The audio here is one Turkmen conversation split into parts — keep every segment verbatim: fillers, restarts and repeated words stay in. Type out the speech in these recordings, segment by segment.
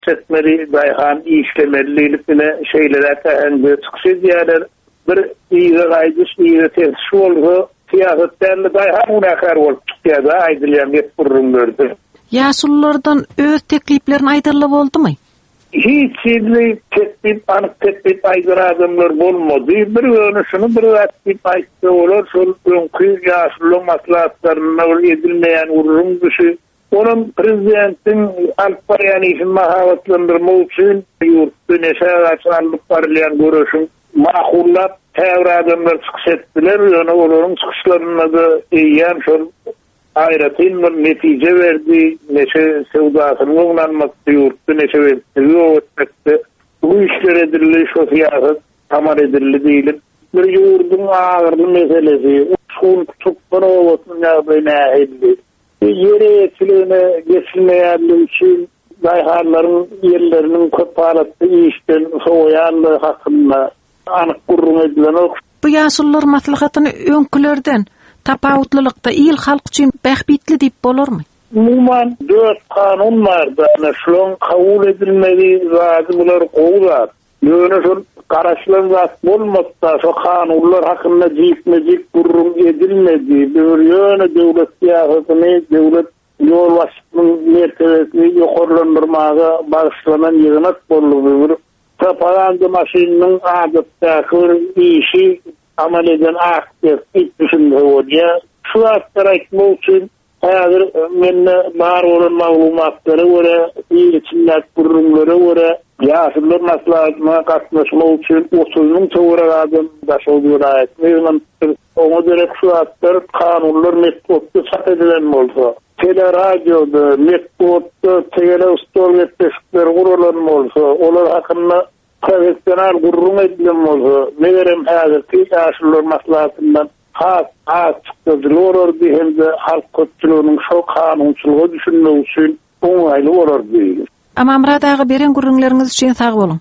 setmeli dayhan işlemelilikine şeylere tehengi çıksıdiyalar bir iyi aydış iyi tersi oldu siyasetlerle dayhan unakar olup çıkıyada aydılyan hep burun gördü. Yaşlılardan öz tekliflerin aydırlı oldu mu? Hiç şeyli teklif, anık teklif aydır adamlar olmadı. Bir önüşünü bir teklif aydı olur. Sol önkü yaşlı maslahatlarına edilmeyen uğrun dışı. Onun prezidentin Alparayan işin mahavatlandırma için yurttu neşe alıp parlayan görüşün mahullap tevr adamlar çıkış ettiler. Yani onların çıkışlarına da eyyem şol ayratın bir netice verdi. Neşe sevdasını onanmaktı yurttu neşe verdi. O etmekte bu işler edildi, şu siyaset tamar edildi değilim. Bir yurdun ağırlı meselesi. Son tutmanı olmasın ya beyne edildi. Yere etkiliğine geçilmeyenliği için dayharların yerlerinin köpalattığı işten soğuyanlığı hakkında anık kurrum edilen o. Bu yaşlılar maslahatını önkülerden tapavutlilikta il halk için behbitli deyip olur mu? Umuman dört kanun vardı. Şulan kabul edilmedi razı bular kovlar. Böyle şu karşılan zat olmazsa şu kanunlar hakkında cikmecik kurrum edilmedi. Böyle yöne devlet siyasetini, devlet yol başının mertebesini yukarılandırmaya bağışlanan yığınak bolluğu. Propaganda maşininin adettaki işi amal eden aktif itmişinde hoca. Şu aktar etmek için hazır menne var olan mağlumatları göre, iyi içinler kurumları göre, yaşlılar maslahatına katlaşmak için otuzun çoğura adım daşıldığı ayet. Ona direkt şu aktar kanunlar metbotlu sat edilen olsa. Tele radyoda, metbotlu, tele ustol etmişler kurulan olsa, onlar hakkında profesyonel kurum edilen olsa, ne verem hazır ki yaşlılar maslahatından has has çıktılar olur dihilde halk kötülüğünün şu kanunçuluğu düşünmek için onaylı olur değil. Ama amradağı beren gurrunlarınız için sağ olun.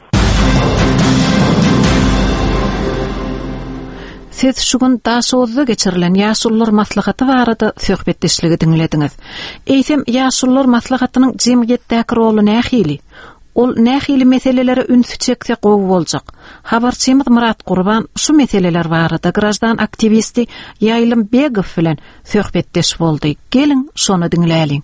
Siz şugun daha sozda geçirilen yaşlılar maslahatı barada söhbetleşligi dinlediniz. Eýsem yaşlılar maslahatının cemiyetdäki rolu nähili? Ol nähili meselelere ünsü çekse gowy boljak. Habarçymyz Murat Gurban şu meseleler barada grajdan aktivisti Ýaýlym Begow bilen söhbetleşip boldy. Gelin şonu dinläýin.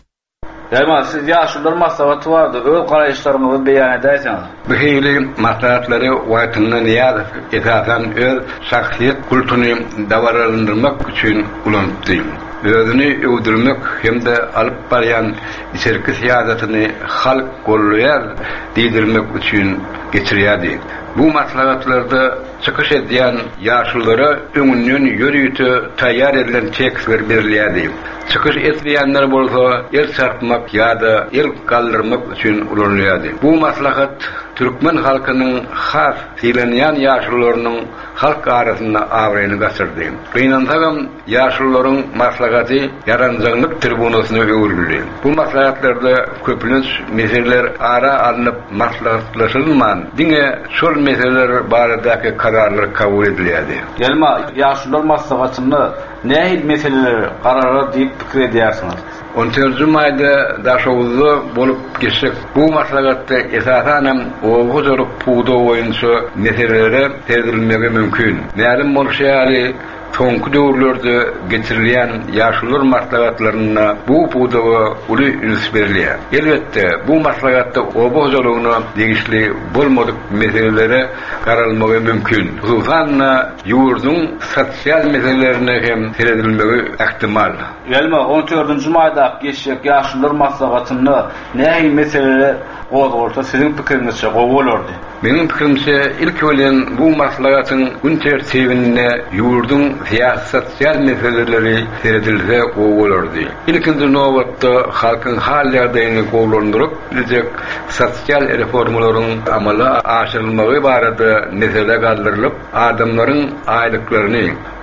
Elma siz yaşlılar maslahatı vardı. Öz garaýşlaryňyzy beýan edäsiňiz. Bu hili maslahatlary wagtynda niýat esasan öz şahsiýet kulturyny dawarlandyrmak üçin ulandy. Özüni öwdürmek hemde alyp barýan içerki siýasatyny halk gollaýar diýdirmek üçin geçirýärdi. Bu maslahatlarda çıkış edýän ýaşlylara öňünden ýörüýte taýýar edilen tekstler berilýärdi. Çıkış etmeyenler bolsa el çarpmak ýa-da el kaldırmak üçin ulanýardy. Bu maslahat Türkmen halkynyň has filanýan ýaşlylarynyň halk arasynda awryny gasyrdy. Beýnandagam ýaşlylaryň maslahaty ýaranjaglyk tribunasyna öwrüldi. Bu maslahatlarda köplenç meseleler ara alınıp maslahatlaşylman. Diňe şol meseleler baradaky kararlar kabul edilýärdi. Gelma ýaşlylar maslahatyny nähil meseleler kararlar diýip pikir edýärsiňiz? on dördüncü maýda daşawuzda bolup geçsek, bu maslahatda esasanem oğuz olup puğda boýunça meselelere terdirilmegi mümkün. Nälim bolşaýaly soňky döwürlerde geçirilýän ýaşlylar maslahatlaryna bu puğdaga uly üns berilýär. Elbetde bu maslahatda obozalygyna degişli bolmadyk meselelere garalmagy mümkün. Hususan ýurdun sosial meselelerine hem terdirilmegi ähtimal. Gelme on dördüncü maýda geçsek ýaşlylar maslahatyny nähil meseleler gozgorsa sizin pikiriňizçe gowy bolardy? Menin pikirimçe ilk ölen bu maslahatyň gün tertibinde ýurdun siýasat meseleleri terdirilse gowy bolardy. İlkinji nowatda halkyň hal ýardaýyny gowlandyryp, bizek sosial reformalaryň amala aşyrylmagy barada mesele galdyrylyp, adamlaryň aýlyklaryny,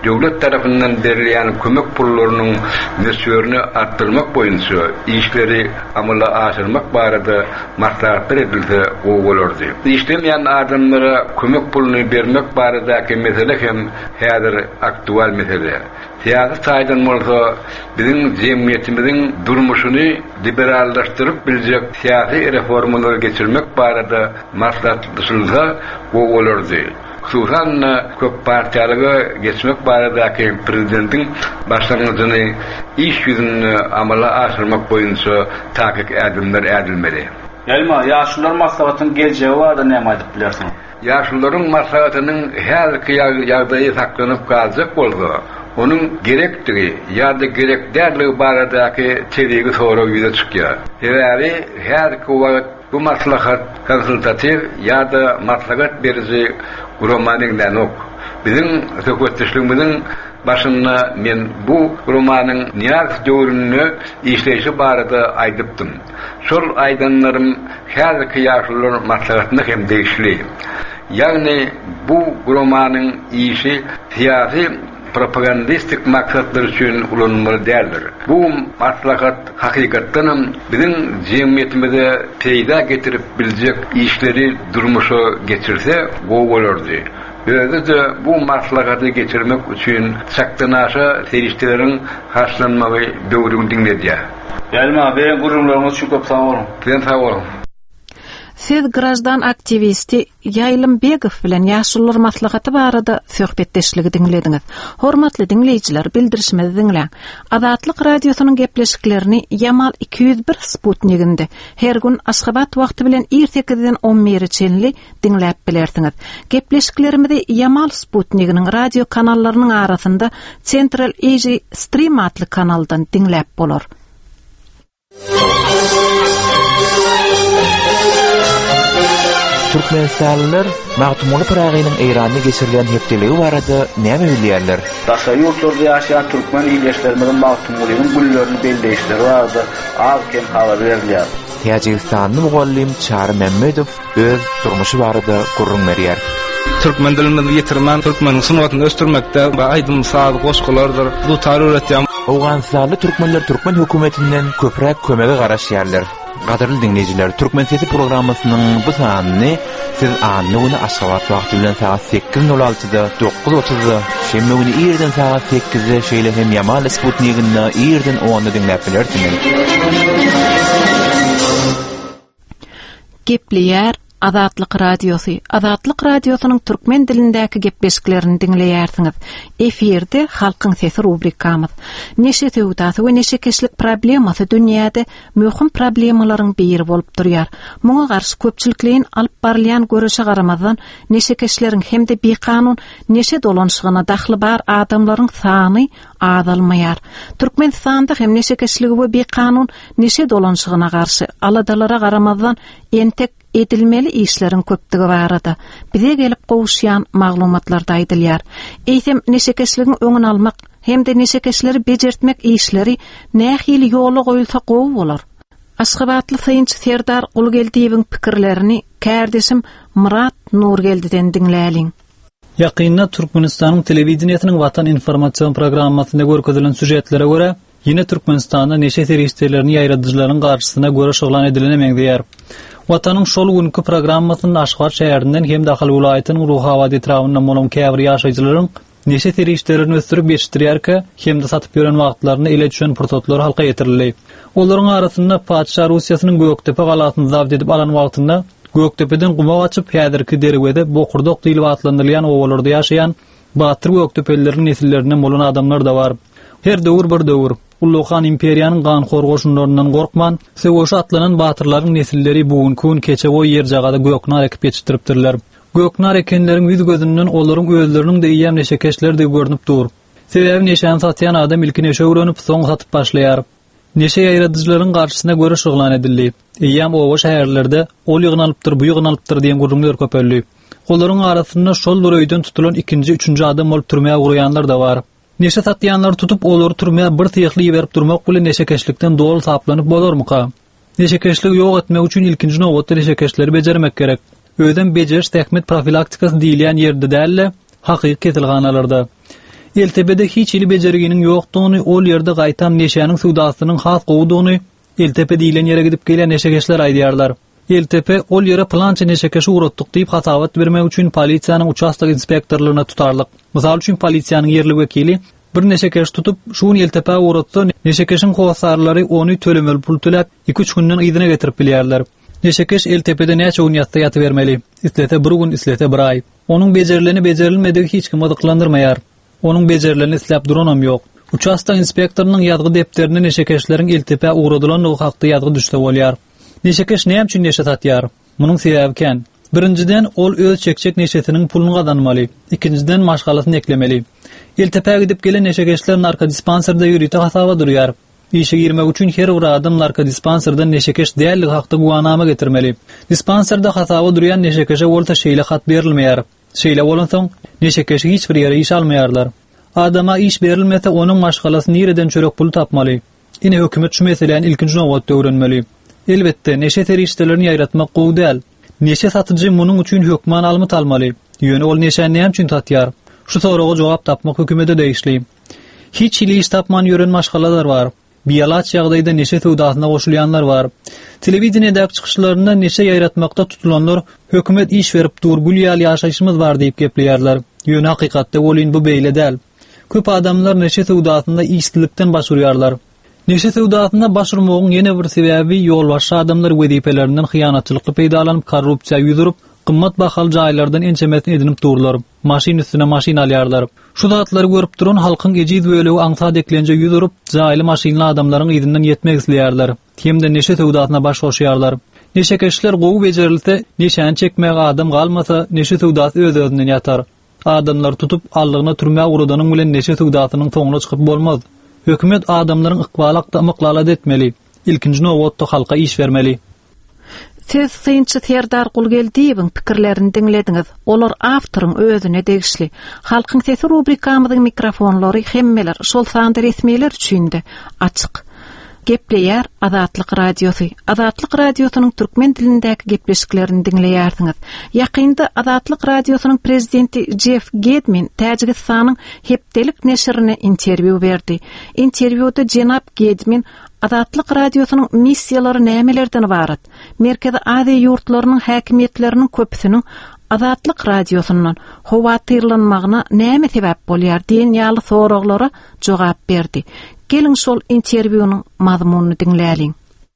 devlet tarafından verilen kömek pullarynyň nösörünü arttırmak boýunça işleri amala aşyrmak barada maslahatlar edildi, o bolardy. İşlemeýän adamlara kömek pulunu bermek baradaky mesele hem häzir aktual mesele. Siyasi saydan bolsa bizim jemgyýetimizin durmuşyny liberallaşdyryp biljek siyasi reformalar geçirmek barada maslahatlaşylsa o bolardy. Suhan köp partiyalyga geçmek baradaky prezidentin başlangyjyny iş ýüzüne amala aşyrmak boýunça takip edilmeler edilmeli. Elma, yaşlılar maslahatynyň geljegi barada näme aýdyp bilersiň? Yaşlıların maslahatynyň her ýagdaýy saklanyp galjak bolsa, onun gerektiri ya da gerek derligi baradaky teregi soraw ýüze çykýar. Sebäbi her wagt bu maslahat konsultativ ya da maslahat berici romanyň nok. Bizim söhbetdeşligimiziň başynda men bu romanyň niýat döwrüni işleýişi barada aýdypdym. Şol aýdanlarym häzirki ýaşlylar maslahatyny hem değişli. Yani bu romanyň işi siyasi propagandistik maksatlar üçün ulanmaly däldir. Bu maslahat hakykatdan bizim jemgyýetimize peýda getirip biljek işleri durmuşa geçirse go bolardy. Özde bu maslahaty geçirmek üçün çaktanaşa serişdeleriň haşlanmagy döwrüni dinledýär. Elma, beýen gurulmaryňyz şu köp sag bolun. Ben sag bolun. Siz grajdan aktivisti Ýaýlym Begow bilen ýaşullar maslahaty barada söhbetdeşligi dinlediňiz. Hormatly dinleýijiler, bildirişimizi dinleň. Azatlyk radiosynyň gepleşiklerini Yamal iki yüz bir Sputniginde her gün Aşgabat wagty bilen sekizden on biri çenli dinläp bilersiňiz. Gepleşiklerimizi Yamal Sputniginiň radio kanallarynyň arasynda Central Asia Stream adly kanaldan dinläp bolar. Türkmenistanlylar Magtumuly Piragynyň Eýranda geçirilen hepdeligi barada näme bilýärler? Başga ýurtlarda ýaşaýan türkmen ýeşlerimiň Magtumulynyň güllerini belleýişleri barada az kem habar berilýär. Tajikistanly mugallim Çary Memmedow öz durmuşy barada gurrun berýär. Türkmen dilini ýetirmän, türkmen sunatyny östürmekde we aýdym saat goşgulardyr. Bu taröretýän Awganistanly türkmenler türkmen hökümetinden köpräk kömegi garaşýarlar. Gaderli dinleyijiler, Türkmen Sesi programmasynyň bu sanyny siz anlygyny Aşgabat wagty bilen saat sekiz nol altıda dokuz otuzda, şemme güni ýerden saat sekizde şeýle hem Yamal Sputniginde ýerden onda dinläp bilersiňiz. Gepliyar Azatlyk radiosu. Azatlyk radiosynyň türkmen dilindäki gepleşiklerini dinleýärsiňiz. Efirde halkyň sesi rubrikamyz. Neşe tewdaty we neşe keşlik problemasy dünýäde möhüm problemalaryň biri bolup durýar. Muňa garşy köpçülikliň alyp barylýan görüşe garamazdan neşe keşleriň hemde bekanun neşe dolanşygyna dahly bar adamlaryň sany azalmaýar. Türkmenistanda hem neşe keşligi we bekanun neşe dolanşygyna garşy aladalara garamazdan entek edilmeli işlerin köpdigi barada bize gelip gowuşýan maglumatlarda aýdylýar. Eýsem neşekeşligin öňüni almak hemde neşekeşleri bejertmek işleri nähili ýoly goýulsa gowy bolar. Aşgabatly Saýynç Serdar Gulgeldiýewiň pikirlerini kärdeşim Murat Nurgeldi'den dinläliň. Ýakynda Türkmenistanyň telewizionynyň Watan informasiýon programmasynda görkezilen süjetlere görä, ýene Türkmenistanda neşe serişdelerini ýaýradyjylaryň garşysyna görä şoglan edilenemegdiýär. Watanyň şol günkü programmasyny Aşgabat şäherinden hem dahil welaýatynyň ruhawa etrafynda bolan käbir ýaşaýjylaryň neşe serişdelerini ösdürip ýetişdirýärkä, hem de satyp ýören wagtlaryny ele düşen prototlar halka ýetirildi. Olaryň arasynda Padşah Russiýasynyň Göktepe galatyny zawd edip alan wagtynda Göktepeden gumak açyp häzirki derwede Bokurdok diýilip atlandyrylýan owalarda ýaşaýan Batyr Göktepelileriň nesillerinden bolan adamlar da bar. Her döwür bir döwür. Ulluhan imperiýanyň gan gorgoşunlaryndan gorkman, segoşy atlanan batyrlaryň nesilleri bugünkü keçe o ýer jagada göknar ekip ýetişdiripdirler. Göknar ekenleriň ýüz gözünden olaryň özleriniň de ýem neşekeşler de görünüp dur. Sebäbi neşen satýan adam ilki neşe öwrenip soň satyp başlaýar. Neşe ýaýradyjylaryň garşysyna görä şoglan edildi. Eýem owa şäherlerde ol ýygnalypdyr, bu ýygnalypdyr diýen gurulmalar köpeldi. Olaryň arasynda şol bir öýden tutulan ikinji, üçünji adam bolup türmäge gurýanlar da bar. Neşe satýanlar tutup olary türmäge bir tyýykly berip durmak bilen neşekeşlikden dol saplanyp bolarmyka? Neşekeşlik ýok etmek üçin ilkinji nowatda neşekeşleri bejermek gerek. Öýden bejeriş täkmet profilaktikasy diýilýän ýerde dälle, hakyky ketilganalarda. Eltepede hiç ili bejeriginin ýokdugyny, ol ýerde gaýtam neşäniň suwdasynyň has gowdugyny Eltepe diýilen ýere gidip gelen neşekeşler aýdýarlar. Eltepe ol ýere plança neşekeşi uratdyk diýip hasawat bermek üçin polisiýanyň участок inspektorlaryna tutarlyk. Mysal üçin polisiýanyň ýerli wekili bir neşekeş tutup şuň Eltepe uratdy, neşekeşiň howasarlary ony tölemeli pul töläp iki üç günden ýygyna getirip bilýärler. Neşekeş Eltepe'de näçe gün ýatda ýaty bermeli. Islete bir gün, islete bir aý. Onuň bejerileni bejerilmedigi hiç kim ýadyklandyrmaýar. Onuň bejerileni isläp duranam ýok. Участок inspektorynyň ýazgy depterini neşekeşleriň Eltepe uradylan hakda ýazgy düşse bolýar. Neşekeş näme üçin neşe satýar? Munyň sebebi kan. Birinciden ol öz çekçek neşetiniň pulunu gazanmaly. Ikinciden maşgalasyny eklemeli. Eltepe gidip gelen neşekeşler narka dispanserda ýürüýte hasaba durýar. İşe girmek üçin her bir adam narka dispanserdan neşekeş dällik hakda guwanama getirmeli. Dispanserda hasaba durýan neşekeşe bolta şeýle hat berilmeýär. Şeýle bolansoň neşekeş hiç bir ýere iş almaýarlar. Adama iş berilmese onun maşgalasyny ýerden çörek pul tapmaly. Ine hökümet şu meseleni ilkinji nowatda öwrenmeli. Elbette neşe terişlerini ýaýratmak gowy däl. Neşe satyjy munyň üçin hökman almy almaly. Ýöne ol neşe näme üçin tatýar? Şu soraga jogap tapmak hökümete degişli. Hiç ili iş tapman ýören maşgalalar bar. Biýalaç ýagdaýda neşe sowdasyna goşulýanlar bar. Telewizionyada çykyşlarynda neşe ýaýratmakda tutulanlar hökümet iş berip dur, gülýäl ýaşaýşymyz bar diýip gepleýärler. Ýöne hakykatda bolyn bu beýle däl. Köp adamlar neşe sowdasynda işçilikden başurýarlar. Neşe sowdasyna başurmagyň ýene bir sebäbi ýolbaşy adamlar wezifelerinden hyýanatçylykly peýdalanyp korrupsiýa ýüzürip, qymmat bahal jaýlardan ençemetini edinip durlar. Maşin üstüne maşin alýarlar. Şu zatlary görüp duran halkyň ejiz bölegi aňsa deklenje ýüzürip, jaýly maşinli adamlaryň ýydynyň ýetmek isleýärler. Hemde neşe sowdasyna baş goşýarlar. Neşekeşler gowy bejerilse, neşäni çekmäge adam galmasa, neşe sowdasy öz-özünden ýatar. Adamlar tutup allygyna türmäge uradanyň bilen neşe sowdasynyň soňuna çykyp bolmaz. Hökümet adamlaryň ykbalakda myklala etmeli. İlkinji nowatda halka iş bermeli. Siz Seyinçi Serdar Gulgeldiýewiň pikirlerini diňlediňiz. Olar awtoryň özüne degişli. Halkyň sesi rubrikamyzyň mikrofonlary hemmeler şol sanda resmiler üçin-de açyk. Gepleýär Azatlyk Radiosu. Azatlyk Radiosynyň türkmen dilindäki gepleşiklerini diňleýärsiňiz. Ýakynda Azatlyk Radiosynyň prezidenti Jeff Gedmin Täjikistanyň hepdelik neşrine interwiu berdi. Interwiuda jenap Gedmin Azatlyk Radiosynyň missiýalary nämelerden ibarat? Merkezi Aziýa ýurtlarynyň häkimetleriniň köpüsiniň Azatlyk Radiosundan howatyrlanmagyna näme sebäp bolýar diýen ýaly soraglara jogap berdi. Gelin şol interwiunyň mazmunyny diňläliň.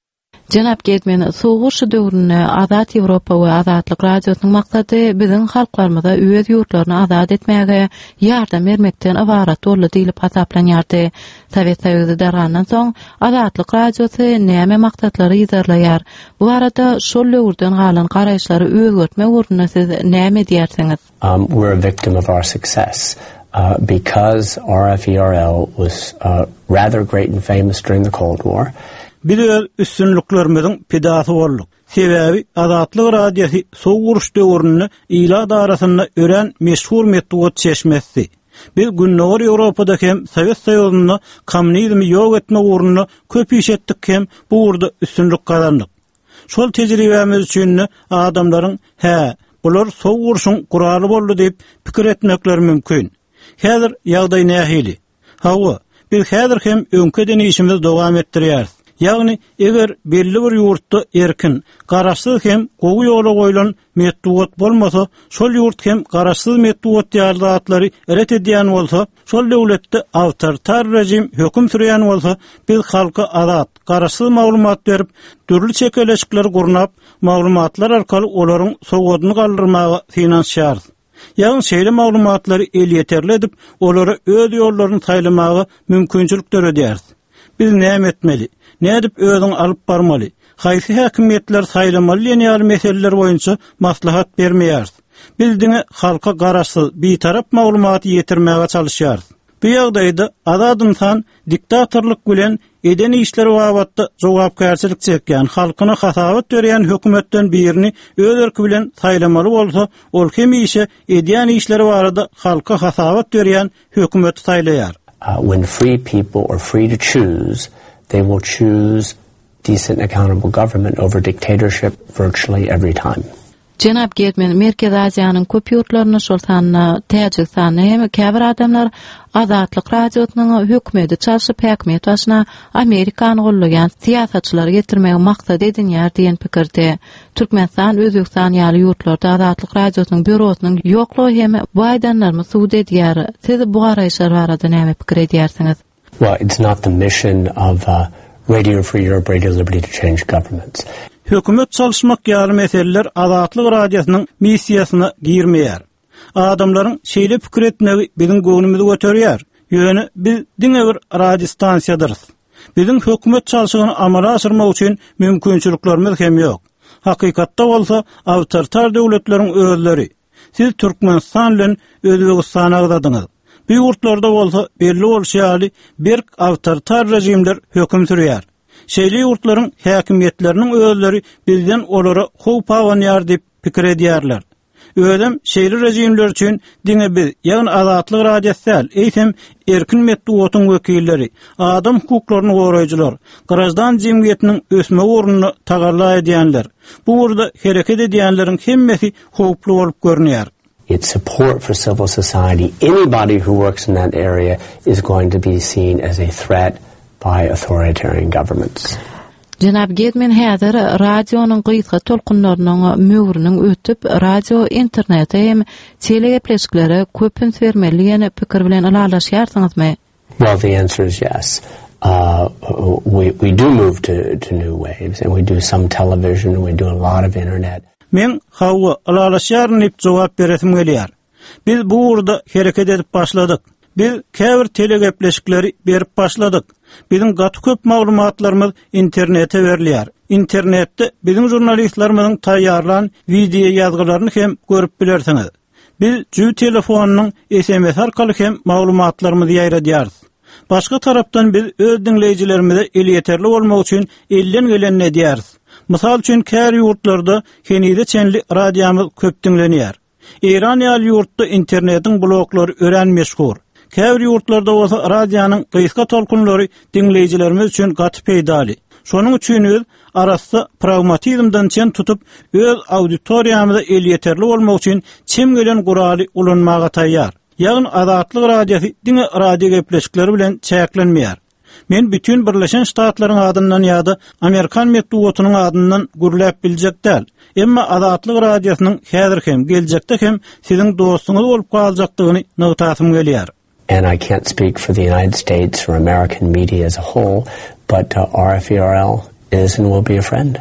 Janap Gedmen, soğuş döwründe Azat Ýewropa we Azatlyk Radiosynyň maksady biziň halklarymyza öz ýurtlaryny azat etmäge ýardam bermekden ibarat boldy diýilip hasaplanýardy. Sowet Soýuzy dargandan soň Azatlyk Radiosy näme maksatlary ýyzarlaýar? Bu arada şol döwürden galan garaýşlary özgertmek urunna siz näme diýersiňiz? Um, we're a victim of our success. Uh, because R F E R L was uh, rather great and famous during the Cold War. Biz öz üstünlüklerimizin pedasy bolduk. Sebäbi Azatlyk Radiosu soňguruş döwründe ila darasynda ören meşhur metod çeşmesi. Biz günler Ýewropada hem Sowet Soýuzyny kommunizmi ýok etme uğruna köp iş etdik hem bu urda üstünlük kazandyk. Şol tejribemiz üçin adamlaryň "Hä, bular soňguruşyň guraly boldy" diýip pikir etmekleri mümkin. Häzir ýagdaý nähili? Hawa, biz häzir hem öňkeden işimizi dowam etdirýäris. Ýagny eger belli bir ýurtda erkin, garaşsyz hem gowy ýola goýulan metod bolmasa, şol ýurt hem garaşsyz metod ýardatlary eret edýän bolsa, şol döwletde awtoritar rejim höküm sürýän bolsa, biz halka azat, garaşsyz maglumat berip, türlü çekeleşikler gurnap, maglumatlar arkaly olaryň sowadyny galdyrmagy finansiýarys. Ýa-ni şeýle maglumatlary el ýeterli edip, olary öz ýollaryny taýlamagy mümkinçilik döredýäris. Biz näme etmeli? Nädip özüň alyp barmaly? Haýsy häkimetler saýlamaly ýaly meseleler boýunça maslahat bermeýäris. Bildiňi halka garaşsyz, bitarap maglumaty ýetirmäge çalışýarys. Bu ýagdaýda azad insan diktatorlyk bilen eden işleri babatda jogapkärçilik çekýän, halkyna hasawat berýän hökümetden birini öz erki bilen saýlamaly bolsa, ol hem işe edýän işleri barada halka hasawat berýän hökümeti saýlaýar. Uh, when free people are free to choose, they will choose decent, accountable government over dictatorship virtually every time. Cenab Gedmen Merkez Aziýanyň köp ýurtlaryny şolsanna täjiksanny hem käbir adamlar Azatlyk radiosynyň hökümeti çalyşyp häkmet başyna Amerikany gollaýan siýasatçylary getirmegi maksat edinýär diýen pikirde. Türkmenistan Özbekistan ýaly ýurtlarda Azatlyk radiosynyň bürosynyň ýoklugy hem bu aýdanlarmy suwd edýär. Siz bu garaýşlar barada näme pikir edýärsiňiz? Well, it's not the mission of uh, Radio Free Europe, Radio Liberty to change governments. Hökümet çalışmak ýaly meseleler Azatlyk radiosynyň missiýasyna girmeýär. Adamlaryň şeýle pikir etmegi biziň göwnümizi göterýär. Ýöne biz diňe bir radio stansiýadyr. Biziň hökümet çalışygyny amala aşyrmak üçin mümkinçiliklerimiz hem ýok. Hakykatda bolsa awtoritar döwletleriň özleri. Siz Türkmenistan bilen Özbegistana gydadyňyz. Bu ýurtlarda bolsa belli bolýaly bir awtoritar rejimler höküm sürýär. Şeýle ýurtlaryň häkimetleriniň özleri bizden olara howp awanýar diýip pikir edýärler. Ödem şeýle rejimler üçin diňe biz, ýagny Azatlyk radiosyň, eýsem erkin medeniýetiň wekilleri, adam hukuklaryny goraýjylar, garaşdan jemgyýetiniň ösme ornuny tagarla edýänler. Bu urda hereket edýänleriň hemmesi howply bolup görünýär. Its support for civil society, anybody who works in that area is going to be seen as a threat by authoritarian governments. Cenab Gedmen häzir radionyň gysga tolkunlarynyň möwrüniň ötüp radio internete hem telegepleşiklere köpün vermeli pikir bilen alalaşýarsyňyzmy? Well, the answer is yes. Uh, we, we do move to, to new waves, and we do some television, and we do a lot of internet. Men hawa alalaşýaryn diýip jogap beresim gelýär. Biz bu urda hereket edip başladyk. Biz käbir telegepleşikleri berip başladyk. Biziň gaty köp maglumatlarymyz internete berilýär. Internetde biziň jurnalistlerimiň taýýarlan video ýazgylaryny hem görüp bilersiňiz. Biz jüw telefonynyň S M S arkaly hem maglumatlarymyzy ýaýradýarys. Başga tarapdan biz öz dinleýijilerimize elýeterli bolmak üçin elden geleni edýäris. Mysal üçin kär ýurtlarda henide çenli radiomyz köp dinlenýär. Eýran ýaly ýurtda internetiň bloklary ören meşhur. Käbir ýurtlarda bolsa radionyň gysga tolkunlary dinleýijilerimiz üçin gaty peýdaly. Şonuň üçin öz arasda pragmatizmdan çen tutup öz auditoriýamyza elýeterli bolmak üçin çem gelen guraly ulanmaga taýýar. Ýagny Azatlyk radiosy diňe radio gepleşikleri bilen çäklenmeýär. Men bütün Birleşen Ştatlaryň adyndan ýa-da Amerikan medeniýetinyň adyndan gürläp biljek däl. Emma Azatlyk radiosynyň häzir hem geljekde hem siziň dostuňyz bolup galjakdygyny nygytasym gelýär. And I can't speak for the United States or American media as a whole, but uh, R F E R L is and will be a friend.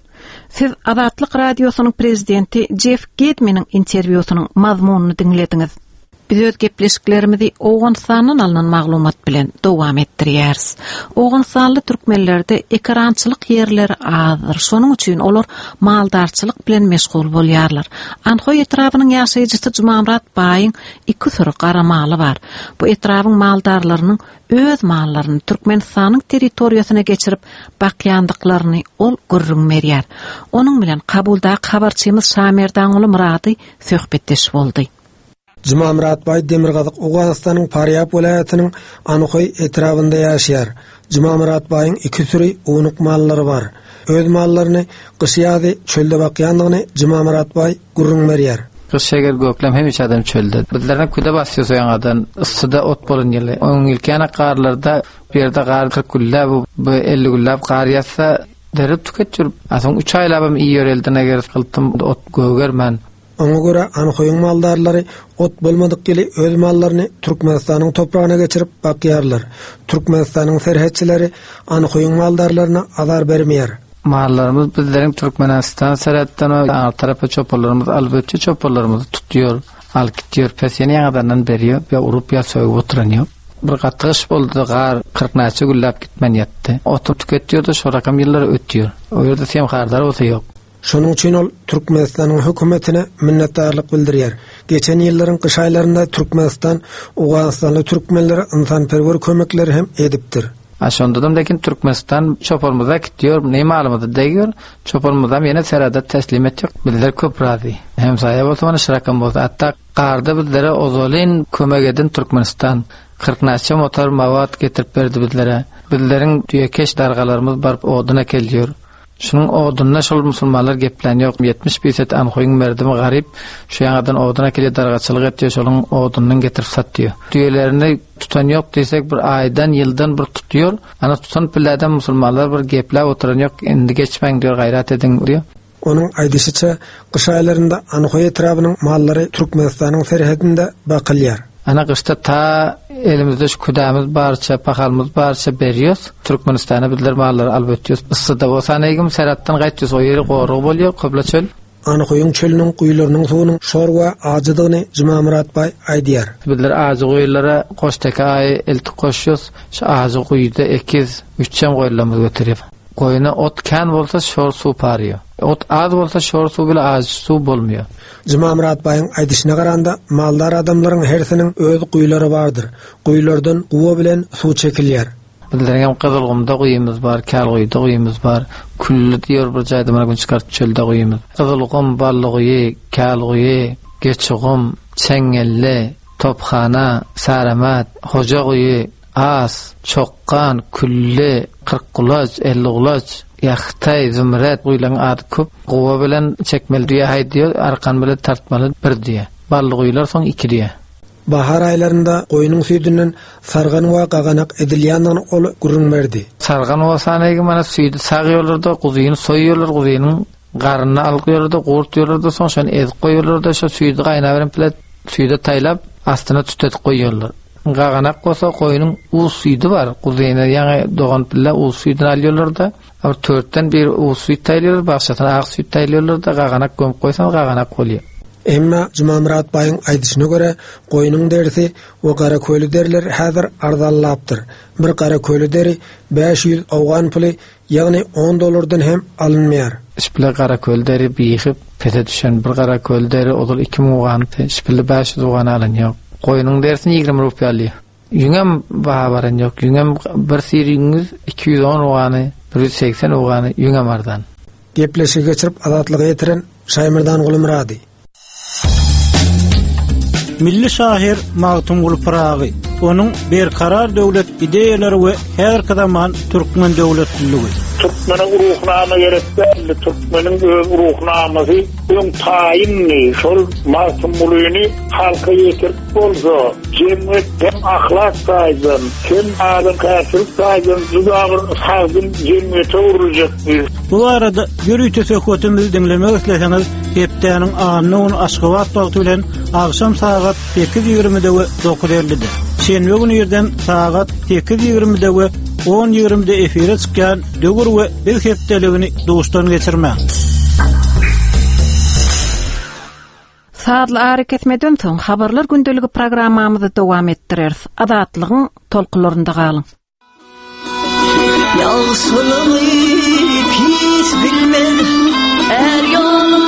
Siz Azatlyk radiosynyň prezidenti Jeff Gedmeniň interwýusynyň mazmunyny dinlediňiz. Biz öz gepleşiklerimizi Oğuzstanyň alynan maglumat bilen dowam etdirýäris. Oğuzstanly türkmenlerde ekrançylyk ýerleri azdyr. Şonuň üçin olar maldarçylyk bilen meşgul bolýarlar. Anhoy etrabynyň ýaşaýjysy Jumamrat Baýyň iki türlü garamaly bar. Bu etrabyň maldarlarynyň öz mallaryny Türkmenistanyň territoriýasyna geçirip bakýandyklaryny ol gürrüňmerýär. Onuň bilen kabulda habarçymyz Şamerdan oly Murady söhbetdeş boldy. Jumamrat Baý Demirgazyk Owganystanyň Paryap welaýatynyň Anokoy etrabynda ýaşaýar. Jumamrat Baýyň iki türi unuq mallary bar. Öz mallaryny gyşýady çölde bakýandygyny Jumamrat Baý gurrunmerýär. Kışşeger göklem hemiş adam çölde. Bizlerden küde basýar soýan ıssyda ot bolan ýerler. Onuň ilkäne garlarda bir ýerde gar kırk güllä bu, bu elli güllä gar ýatsa derip tüketjür. Asoň üç aýlabam iyi ýörelden eger kıltym ot gögermen. Ona göre Anokoyň maldarlary ot bolmadyk geli öz mallaryny Türkmenistanyň topragyna geçirip bakýarlar. Türkmenistanyň serhetçileri Anokoyň maldarlaryna azar bermeýär. Mallarymyz bizleriň Türkmenistan serhetden o tarapy çoparlarymyz albatça çoparlarymyzy tutýar, alyp gitýär, pesýeni ýaňadan berýär, ýa urup ýa söýüp oturanýar. Bir gatryş boldy, gar kırk näçe güllap gitmen ýetdi. Otup tüketýär-de şo rakam ýyllar ötýär. O ýerde sem gardar bolsa ýok. Şonuň üçin ol Türkmenistanyň hökümetine minnetdarlyk bildirýär. Geçen ýyllaryň kış aýlarynda Türkmenistan Owganystanly türkmenlere ynsanperwer kömekleri hem edipdir. Aşondadan lekin Türkmenistan çoparmyza gitýär, näme alymyzy diýýär. Çoparmyza ýene seradat teslim etjek. Bizler köp razy. Hem saýa bolsa mana şirakam bolsa, hatda garda bizlere ozolyn kömek edin Türkmenistan. kırk näçe motor mawat getirip berdi bizlere. Bizleriň düýekeş dargalarymyz barp odyna kelýär. Şunun odunna şol musulmanlar geplen yok. yetmiş faiz anhoyun merdimi garip. Şu yandan oduna kele dargaçılık etdiyor. Şolun odundan getirip satıyor. Düyelerini tutan yok desek bir aydan yıldan bir tutuyor. Ana tutan pillerden musulmanlar bir gepla oturan yok. Endi geçmeyin diyor, gayret edin diyor. Onun aydışıça kış aylarında Anhoy etrafının malları Türkmenistan'ın serhedinde bakılyar. Ana kışta ta elimizde şu kudamız barça, pahalımız barça beriyoruz. Türkmenistan'a bizler malları alıp ötüyoruz. Isıda olsa negim serattan qaytıyoruz. O yeri qoruq bolıyor, qobla çöl. Anhoyun çölünün kuyularının suunun şorwa ağacıdığını Cuma Murat Bay aydiyar. Bizler ağacı kuyulara qoştaki ayı elti qoşuyoruz. Şu ağacı kuyuda ekiz, üççem qoyularımız götürüyor. Koyuna ot kan bolsa şor su parıyor. Ot az bolsa şor su bile az su bolmuyor. Cuma Murat Bay'ın aydışına qaranda maldar adamların hersinin öz kuyuları vardır. Kuyulardan quwa bilen su çekilýär. Bizlergem Kızılgumda kuyumuz var, Kalguyda kuyumuz var. Kullu diyor bir jayda mana gün çıkart çölde kuyumuz. Kızılgum, Ballıguyi, Kalguyi, Geçigum, Çengelle, Topxana, Saramat, Hocaguyi, As, Çoqqan, Kulli, Qırqqulaç, Elliqulaç, Yaxtay, Zümret kuyulan adı köp. Quwa bilen çekmeli diye haydiyor, arkan bilen tartmalı bir diye. Ballıguylar son iki diye. Bahar aylarında koyunun süydünden sargan wa qaganak edilýändigini ol gurunmerdi. Sargan wa sanagy mana süýdi sagýarlarda, guzyny soýýarlar, guzynyň garnyny alýarlar, gurtýarlar, soň şonu ezip goýýarlar, şo süýdi gaýna bilen plet süýde taýlap astyna tütetip goýýarlar. Qaganak bolsa koyunun uğuz süýdi bar, guzyny ýa-ni dogan pille uğuz süýdini alýarlar da, aber törtten bir uğuz süýt taýlýarlar, başgaçan aq süýt taýlýarlar da qaganak gömüp goýsan qaganak bolýar. Emma Cuma Murat Bay'ın aydışına göre koyunun derisi o qara köylü deriler hazır arzallaptır. Bir qara köylü deri beş yüz awgan puli, yani on dolardan hem alınmayar. Şipli qara köylü deri biyixip pete düşen bir qara köylü deri olur iki min awgan, şipli beş yüz awgan alınýar. Koyunun derisini yigirme rupiýa alýar. Yüngem baha baran yok. Yüngem bir siriniz iki yüz on awgany, bir yüz seksen awgany yüngem ardan. Gepleşi geçirip azatlygy getiren Şaýmyrdan Gulumrady. Milli şahir Magtum Gulparagy, onun bir karar döwlet ideýalary we her zaman Türkmen döwletligi. Türkmenin ruhnama gerekli, Türkmenin ruhnamasy öň taýinli, şol masumlugyny halka ýetirip bolsa, jemgyýet hem ahlak saýdan, hem adam käsip saýdan juda bir halkyn jemgyýete uruljakdy. Bu arada görüýte söhbetimizi dinlemek isleseňiz, hepdeniň anyny Aşgabat wagty bilen akşam saat sekiz ýigrimide we dokuz ellide. Şenbe günü ýerden saat sekiz ýigrimide we on ýigrimide efire çykýan döwür we bir hepdeligini dostdan geçirmek. Saatly hareketmeden soň habarlar gündeligi programmamyzy dowam etdireriz. Azatlygyň tolkularynda galyň. Yalsılığı pis bilmez, er yolun